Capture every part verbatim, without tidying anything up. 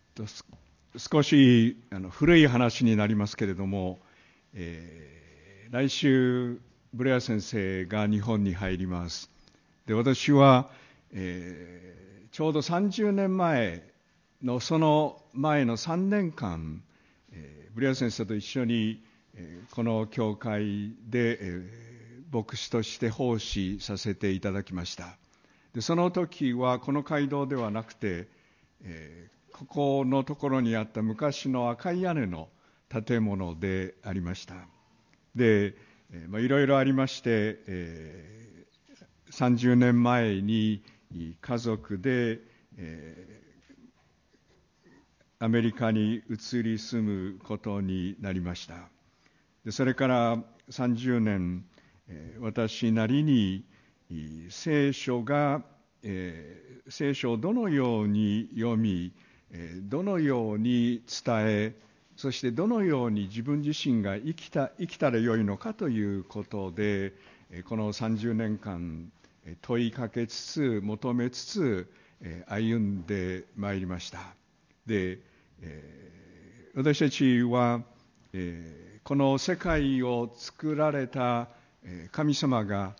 と少しあの古い話になりますけれども、えー、来週ブレア先生が日本に入ります。で、私は、えー、ちょうどさんじゅうねんまえのその前のさんねんかん、えー、ブレア先生と一緒に、えー、この教会で、えー、牧師として奉仕させていただきました。で、その時はこの街道ではなくて、えーここのところにあった昔の赤い屋根の建物でありました。で、えーまあ、いろいろありまして、えー、さんじゅうねんまえに家族で、えー、アメリカに移り住むことになりました。で、それからさんじゅうねん、えー、私なりに聖書が、えー、聖書をどのように読み、どのように伝え、そしてどのように自分自身が生きた、生きたらよいのかということで、このさんじゅうねんかん問いかけつつ、求めつつ、歩んでまいりました。で、私たちは、この世界を作られた神様が、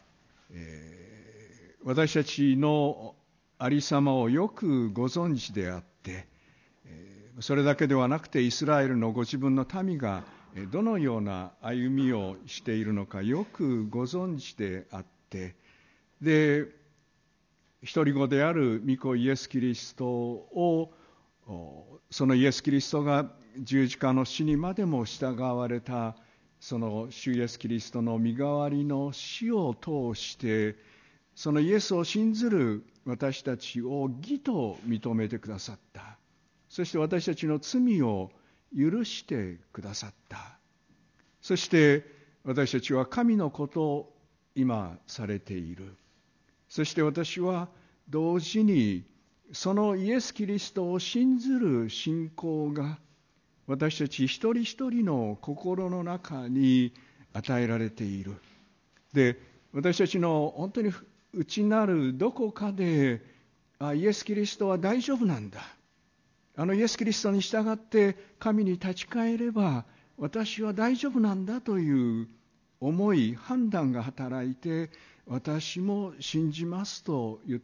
私たちのありさまをよくご存知であって、それだけではなくてイスラエルのご自分の民がどのような歩みをしているのかよくご存知であって、で、一人子である御子イエス・キリストを、そのイエス・キリストが十字架の死にまでも従われたその主イエス・キリストの身代わりの死を通して、そのイエスを信ずる私たちを義と認めてくださった。そして私たちの罪を許してくださった。そして私たちは神のことを今されている。そして私は同時にそのイエス・キリストを信ずる信仰が私たち一人一人の心の中に与えられている。で、私たちの本当に内なるどこかで、あ、イエス・キリストは大丈夫なんだ。あのイエス・キリストに従って神に立ち返れば私は大丈夫なんだという思い、判断が働いて、私も信じますと言って、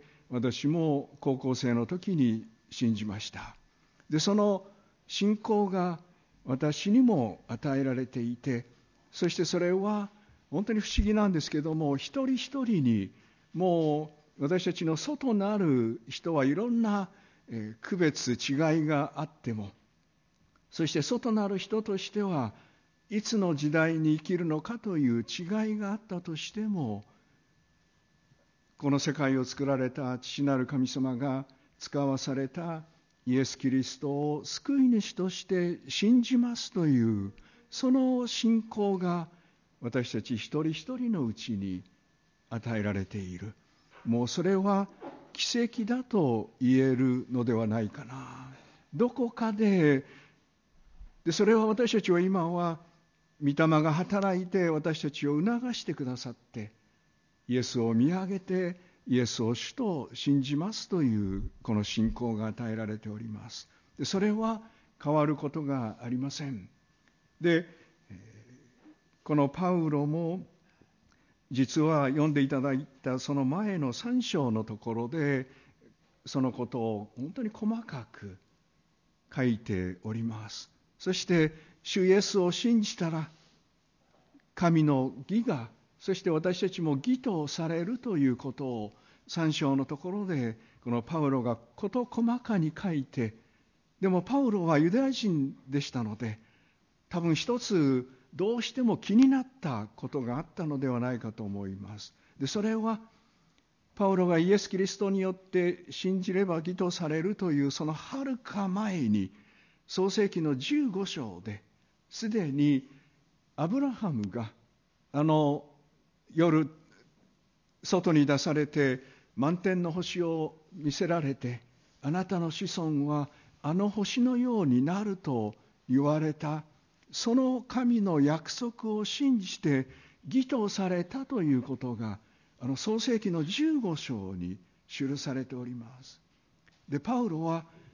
私も高校生の時に信じました。で、その信仰が私にも与えられていて、そしてそれは本当に不思議なんですけども、一人一人にもう私たちの外なる人はいろんな区別、違いがあっても、そして外なる人としてはいつの時代に生きるのかという違いがあったとしても、この世界を作られた父なる神様が使わされたイエス・キリストを救い主として信じますというその信仰が私たち一人一人のうちに与えられている。もうそれは奇跡だと言えるのではないかな。どこかで、でそれは私たちは今は御霊が働いて私たちを促してくださって、イエスを見上げてイエスを主と信じますというこの信仰が与えられております。でそれは変わることがありません。で、このパウロも実は読んでいただいたその前のさん章のところでそのことを本当に細かく書いております。そして主イエスを信じたら神の義が、そして私たちも義とされるということをさん章のところでこのパウロが事細かに書いて、でもパウロはユダヤ人でしたので、多分一つどうしても気になったことがあったのではないかと思います。で、それはパウロがイエス・キリストによって信じれば義とされるというそのはるか前に創世記のじゅうご章ですでにアブラハムがあの夜外に出されて満天の星を見せられて、あなたの子孫はあの星のようになると言われたその神の約束を信じて義とされたということがあの創世記のじゅうご章に記されております。で、パウロは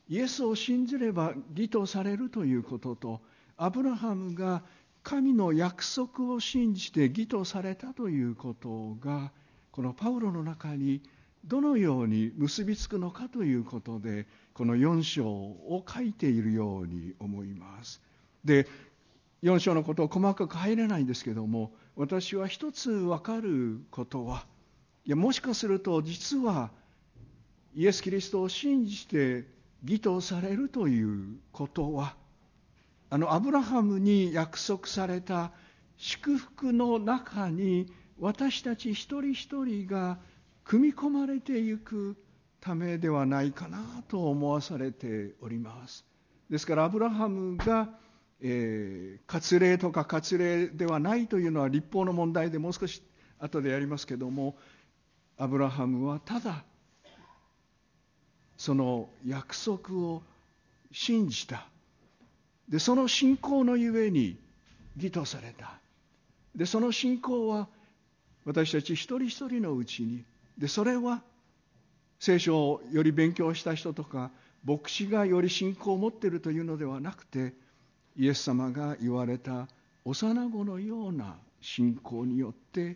イエスを信じれば義とされるということと、アブラハムが神の約束を信じて義とされたということが、このパウロの中にどのように結びつくのかということで、このよん章を書いているように思います。で、よん章のことを細かく入れないんですけども、私は一つ分かることは、いやもしかすると実はイエス・キリストを信じて義とされるということは、あのアブラハムに約束された祝福の中に私たち一人一人が組み込まれていくためではないかなと思わされております。ですからアブラハムが、えー、割礼とか割礼ではないというのは律法の問題でもう少し後でやりますけども、アブラハムはただその約束を信じた。で、その信仰のゆえに義とされた。で、その信仰は私たち一人一人のうちに、で、それは聖書をより勉強した人とか牧師がより信仰を持っているというのではなくて、イエス様が言われた幼子のような信仰によって、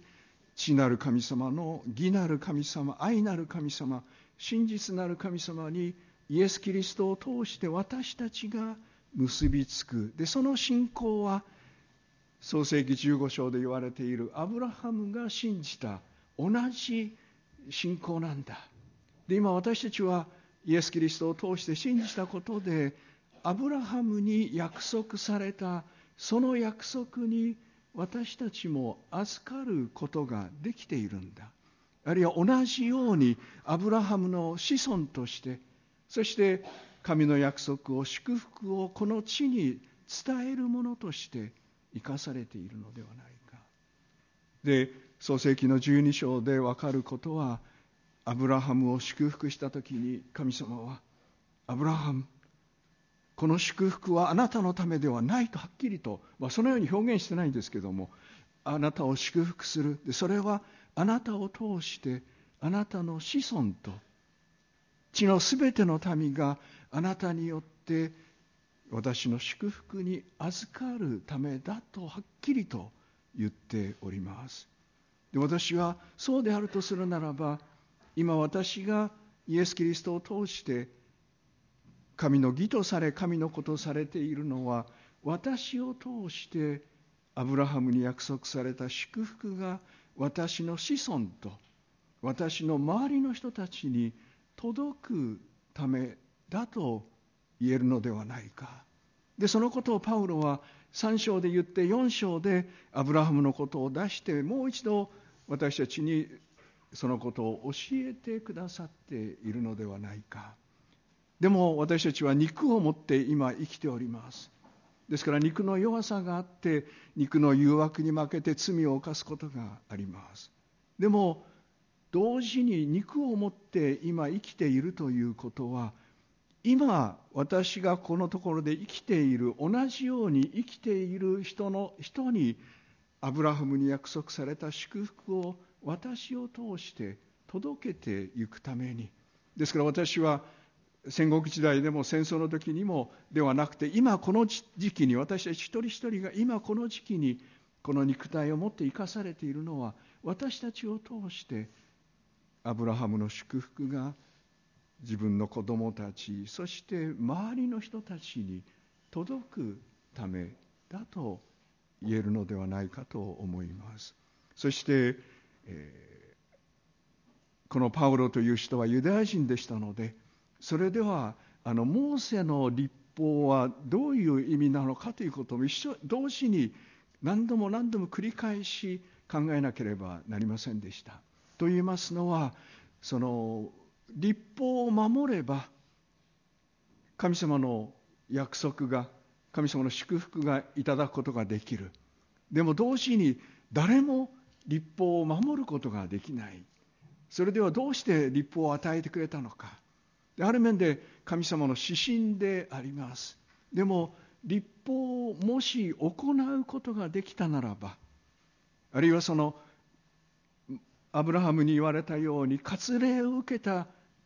父なる神様の義なる神様、愛なる神様、真実なる神様にイエス・キリストを通して私たちが結びつく。で、その信仰は創世記じゅうご章で言われているアブラハムが信じた同じ信仰なんだ。で、今私たちはイエス・キリストを通して信じたことで、アブラハムに約束されたその約束に私たちも預かることができているんだ。あるいは同じようにアブラハムの子孫として、そして神の約束を、祝福をこの地に伝えるものとして生かされているのではないか。で、創世記のじゅうに章で分かることは、アブラハムを祝福したときに神様は、アブラハム、この祝福はあなたのためではないとはっきりと、まあ、そのように表現してないんですけども、あなたを祝福する。で、それはあなたを通してあなたの子孫と地のすべての民があなたによって私の祝福に預かるためだとはっきりと言っております。で、私はそうであるとするならば、今私がイエス・キリストを通して神の義とされ神の子とされているのは、私を通してアブラハムに約束された祝福が私の子孫と私の周りの人たちに届くためだと言えるのではないか。で、そのことをパウロはさん章で言ってよん章でアブラハムのことを出して、もう一度私たちにそのことを教えてくださっているのではないか。でも私たちは肉を持って今生きております。ですから肉の弱さがあって、肉の誘惑に負けて罪を犯すことがあります。でも同時に肉を持って今生きているということは、今私がこのところで生きている同じように生きている人の人にアブラハムに約束された祝福を私を通して届けていくために。ですから私は戦国時代でも戦争の時にもではなくて、今この時期に、私たち一人一人が今この時期にこの肉体を持って生かされているのは、私たちを通してアブラハムの祝福が自分の子供たち、そして周りの人たちに届くためだと言えるのではないかと思います。そして、えー、このパウロという人はユダヤ人でしたので、それではあのモーセの律法はどういう意味なのかということを一緒同時に何度も何度も繰り返し考えなければなりませんでした。と言いますのは、その律法を守れば神様の約束が、神様の祝福がいただくことができる。でも同時に誰も律法を守ることができない。それではどうして律法を与えてくれたのか。ある面で神様の指針であります。でも律法をもし行うことができたならば、あるいはそのアブラハムに言われたように割礼を受けた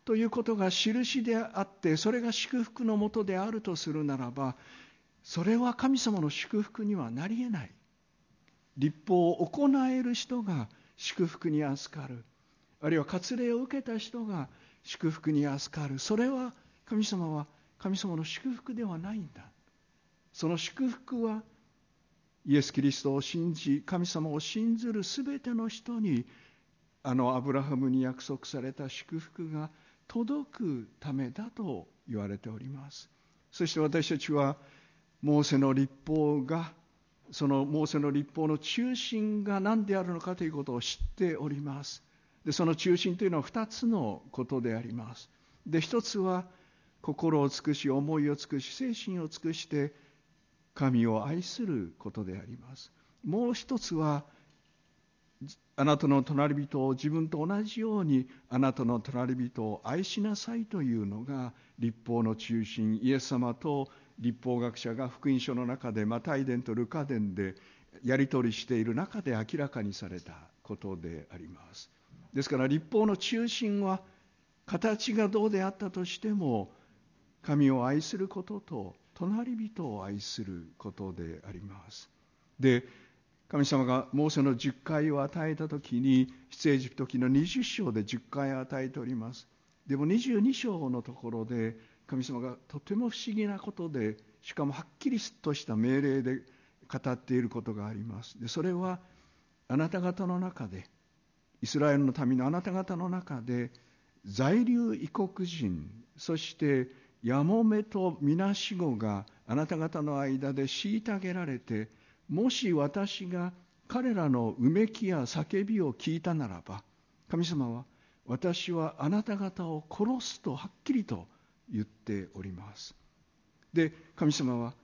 ということが印であって、それが祝福のもとであるとするならば、それは神様の祝福にはなり得ない。律法を行える人が祝福に預かる、あるいは割礼を受けた人が祝福に預かる、それは神様は神様の祝福ではないんだ。その祝福はイエス・キリストを信じ、神様を信ずるすべての人に、あのアブラハムに約束された祝福が届くためだと言われております。そして私たちはモーセの律法が、そのモーセの律法の中心が何であるのかということを知っております。で、その中心というのは二つのことであります。で、一つは心を尽くし、思いを尽くし、精神を尽くして神を愛することであります。もう一つは、あなたの隣人を自分と同じようにあなたの隣人を愛しなさいというのが律法の中心、イエス様と律法学者が福音書の中でマタイ伝とルカ伝でやり取りしている中で明らかにされたことであります。ですから律法の中心は形がどうであったとしても神を愛することと隣人を愛することであります。で、神様がモーセのじゅっかいを与えたときに、出エジプト記のにじゅっ章でじゅっかい与えております。でもにじゅうに章のところで神様がとても不思議なことで、しかもはっきりとした命令で語っていることがあります。で、それはあなた方の中で、イスラエルの民のあなた方の中で在留異国人、そしてやもめとみなしごがあなた方の間で虐げられて、もし私が彼らのうめきや叫びを聞いたならば、神様は私はあなた方を殺すとはっきりと言っております。で、神様は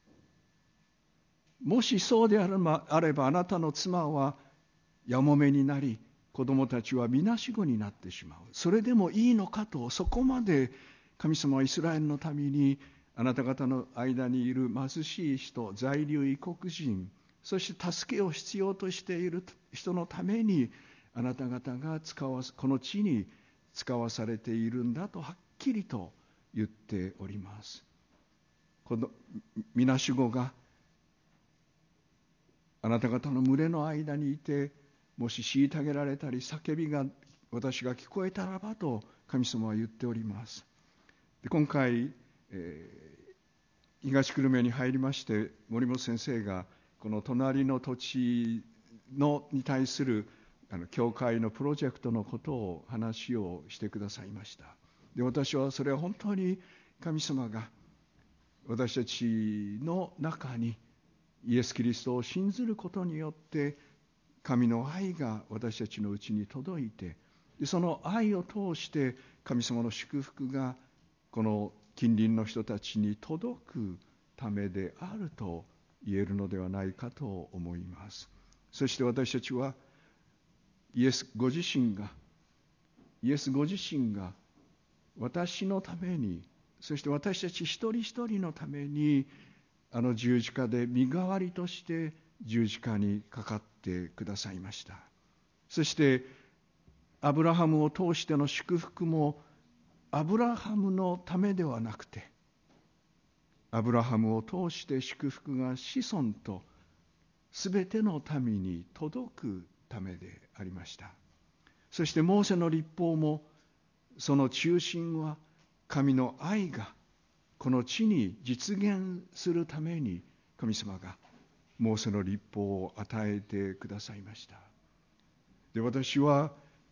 もしそうであればあなたの妻はやもめになり、子供たちはみなしごになってしまう。それでもいいのかと、そこまで神様はイスラエルのためにあなた方の間にいる貧しい人、在留異国人、そして助けを必要としている人のためにあなた方が使わこの地に使わされているんだとはっきりと言っております。このみなしごがあなた方の群れの間にいて、もし虐げられたり叫びが私が聞こえたらばと神様は言っております。で、今回、えー、東久留米に入りまして、森本先生がこの隣の土地のに対するあの教会のプロジェクトのことを話をしてくださいました。で、私はそれは本当に神様が私たちの中にイエス・キリストを信ずることによって神の愛が私たちのうちに届いて、その愛を通して神様の祝福がこの近隣の人たちに届くためであると言えるのではないかと思います。そして私たちはイエスご自身がイエスご自身が私のために、そして私たち一人一人のためにあの十字架で身代わりとして十字架にかかってくださいました。そしてアブラハムを通しての祝福もアブラハムのためではなくて、アブラハムを通して祝福が子孫とすべての民に届くためでありました。そしてモーセの律法もその中心は神の愛がこの地に実現するために神様がモーセの律法を与えてくださいました。で、私は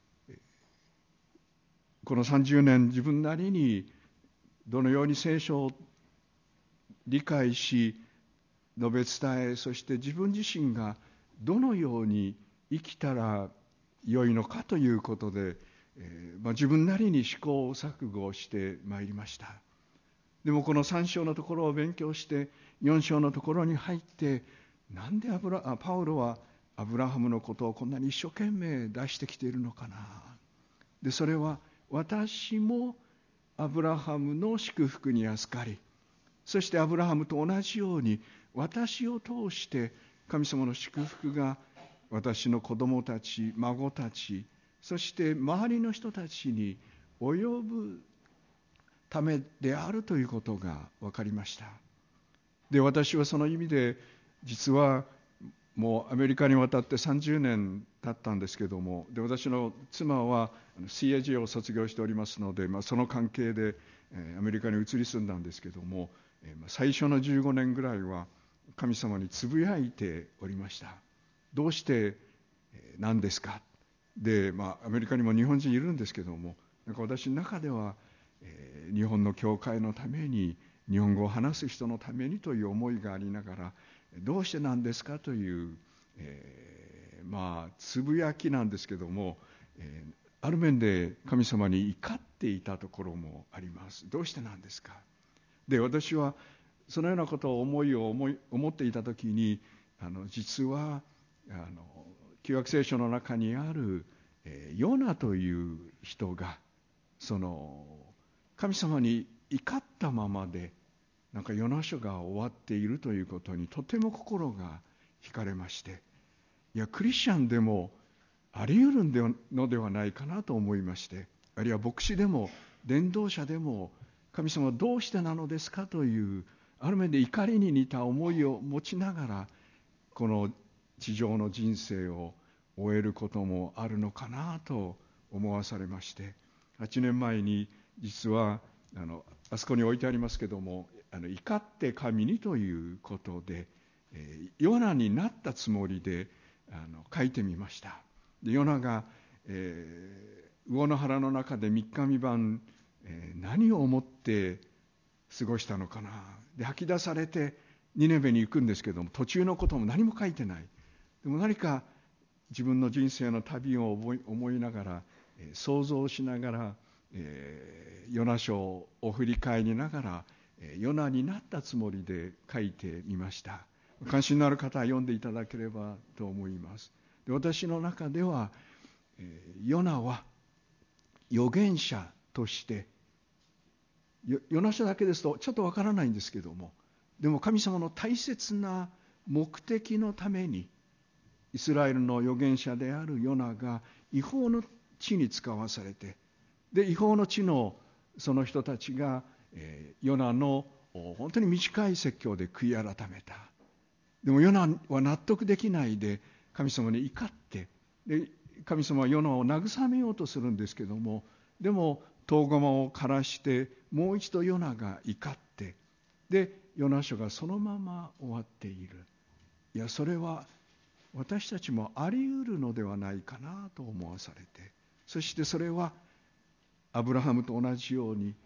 このさんじゅうねん自分なりにどのように聖書を理解し述べ伝え、そして自分自身がどのように生きたら良いのかということで、えーまあ、自分なりに試行錯誤をしてまいりました。でもこのさん章のところを勉強してよん章のところに入って、なんでアブラあパウロはアブラハムのことをこんなに一生懸命出してきているのかな。で、それは私もアブラハムの祝福に預かり、そしてアブラハムと同じように私を通して神様の祝福が私の子供たち、孫たち、そして周りの人たちに及ぶためであるということが分かりました。で、私はその意味で実はもうアメリカに渡ってさんじゅうねん経ったんですけども、で私の妻は シーエージェー を卒業しておりますので、まあ、その関係でアメリカに移り住んだんですけども、最初のじゅうごねんぐらいは神様につぶやいておりました。どうして何ですか。で、まあ、アメリカにも日本人いるんですけども、なんか私の中では、えー、日本の教会のために、日本語を話す人のためにという思いがありながら、どうしてなんですかという、えー、まあつぶやきなんですけども、えー、ある面で神様に怒っていたところもあります。どうしてなんですか。で、私はそのようなことを思いを思い思っていたときに、あの実はあの旧約聖書の中にある、えー、ヨナという人がその神様に怒ったままでなんかヨナ書が終わっているということにとても心が惹かれまして、いやクリスチャンでもあり得るのではないかなと思いまして、あるいは牧師でも伝道者でも神様はどうしてなのですかというある面で怒りに似た思いを持ちながらこの地上の人生を終えることもあるのかなと思わされまして、はちねんまえに実はあのあそこに置いてありますけども、あの怒って神にということで、えー、ヨナになったつもりであの書いてみました。でヨナが、えー、魚の腹の中で三日三晩、えー、何を思って過ごしたのかな。で吐き出されてニネベに行くんですけども、途中のことも何も書いてない。でも何か自分の人生の旅を思い、思いながら、えー、想像しながら、えー、ヨナ書を振り返りながら、えー、ヨナになったつもりで書いてみました。関心のある方は読んでいただければと思います。で私の中では、えー、ヨナは預言者としてヨナ書だけですとちょっとわからないんですけども、でも神様の大切な目的のためにイスラエルの預言者であるヨナが違法の地に使わされて、で違法の地のその人たちが、えー、ヨナの本当に短い説教で悔い改めた。でもヨナは納得できないで神様に怒って、で神様はヨナを慰めようとするんですけども、でも遠釜を枯らしてもう一度ヨナが怒って、でヨナ書がそのまま終わっている。いやそれは私たちもあり得るのではないかなと思わされて、そしてそれはアブラハムと同じように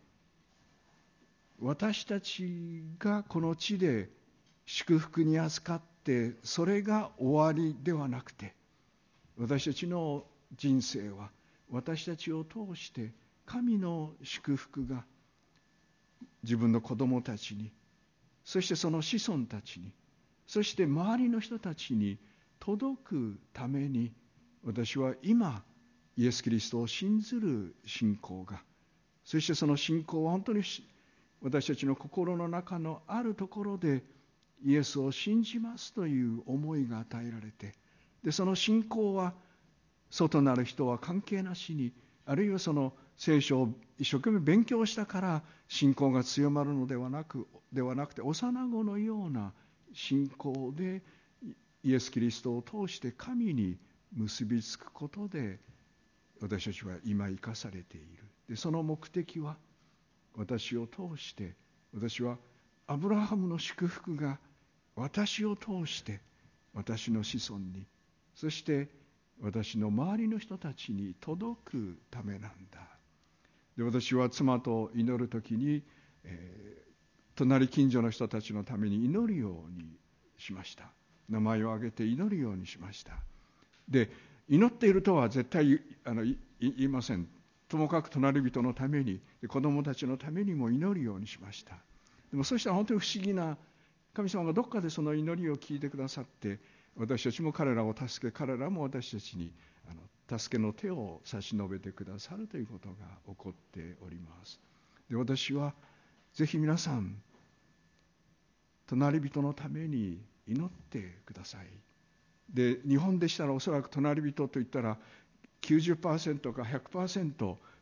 私たちがこの地で祝福に預かってそれが終わりではなくて、私たちの人生は私たちを通して神の祝福が自分の子供たちに、そしてその子孫たちに、そして周りの人たちに届くために、私は今イエス・キリストを信ずる信仰が、そしてその信仰は本当に私たちの心の中のあるところでイエスを信じますという思いが与えられて、でその信仰は外なる人は関係なしに、あるいはその聖書を一生懸命勉強したから信仰が強まるのではなくではなくて、幼子のような信仰でイエス・キリストを通して神に結びつくことで私たちは今生かされている。でその目的は私を通して、私はアブラハムの祝福が私を通して私の子孫に、そして私の周りの人たちに届くためなんだ。で私は妻と祈るときに、えー、隣近所の人たちのために祈るようにしました。名前を挙げて祈るようにしました。で祈っているとは絶対あの言いません。ともかく隣人のために、子供たちのためにも祈るようにしました。でもそうしたら本当に不思議な、神様がどっかでその祈りを聞いてくださって、私たちも彼らを助け、彼らも私たちにあの助けの手を差し伸べてくださるということが起こっております。で私はぜひ皆さん隣人のために祈ってください。で日本でしたらおそらく隣人といったら きゅうじゅっパーセント か ひゃくパーセント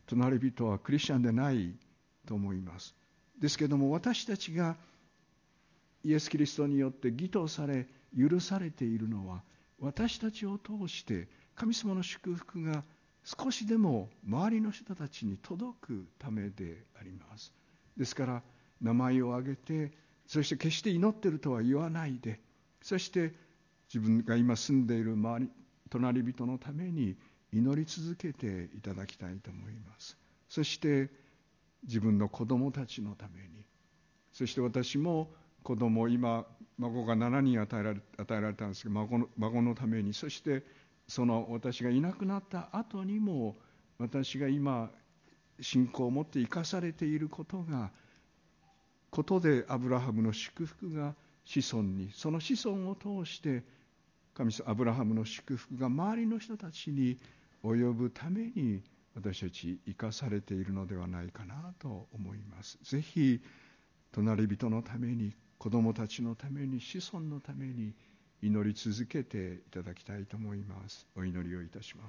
隣人はクリスチャンでないと思います。ですけども、私たちがイエス・キリストによって義とされ許されているのは、私たちを通して神様の祝福が少しでも周りの人たちに届くためであります。ですから名前を挙げて、そして決して祈っているとは言わないで、そして自分が今住んでいる周り隣人のために祈り続けていただきたいと思います。そして自分の子供たちのために、そして私も子供、今孫がななにん与えられ、与えられたんですけど、孫の、孫のために、そしてその私がいなくなった後にも、私が今信仰を持って生かされていることがことで、アブラハムの祝福が子孫に、その子孫を通して神様アブラハムの祝福が周りの人たちに及ぶために、私たち生かされているのではないかなと思います。ぜひ隣人のために、子供たちのために、子孫のために祈り続けていただきたいと思います。お祈りをいたします。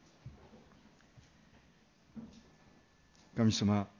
神様、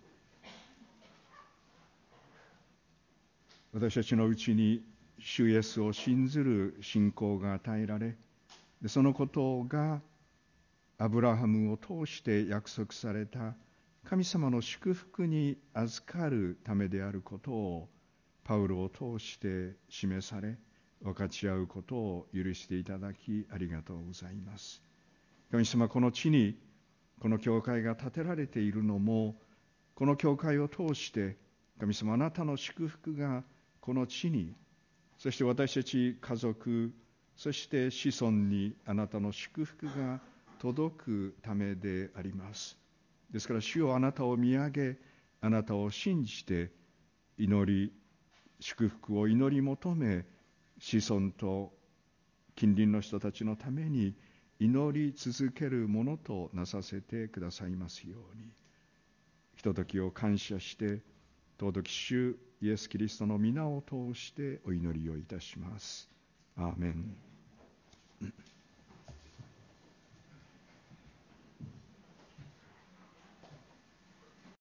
私たちのうちに主イエスを信ずる信仰が与えられ、そのことがアブラハムを通して約束された神様の祝福に預かるためであることをパウロを通して示され、分かち合うことを許していただきありがとうございます。神様、この地にこの教会が建てられているのも、この教会を通して神様、あなたの祝福がこの地に、そして私たち家族、そして子孫にあなたの祝福が届くためであります。ですから主よ、あなたを見上げ、あなたを信じて祈り、祝福を祈り求め、子孫と近隣の人たちのために祈り続けるものとなさせてくださいますように、ひとときを感謝して尊き主イエス・キリストの皆を通してお祈りをいたします。アーメン。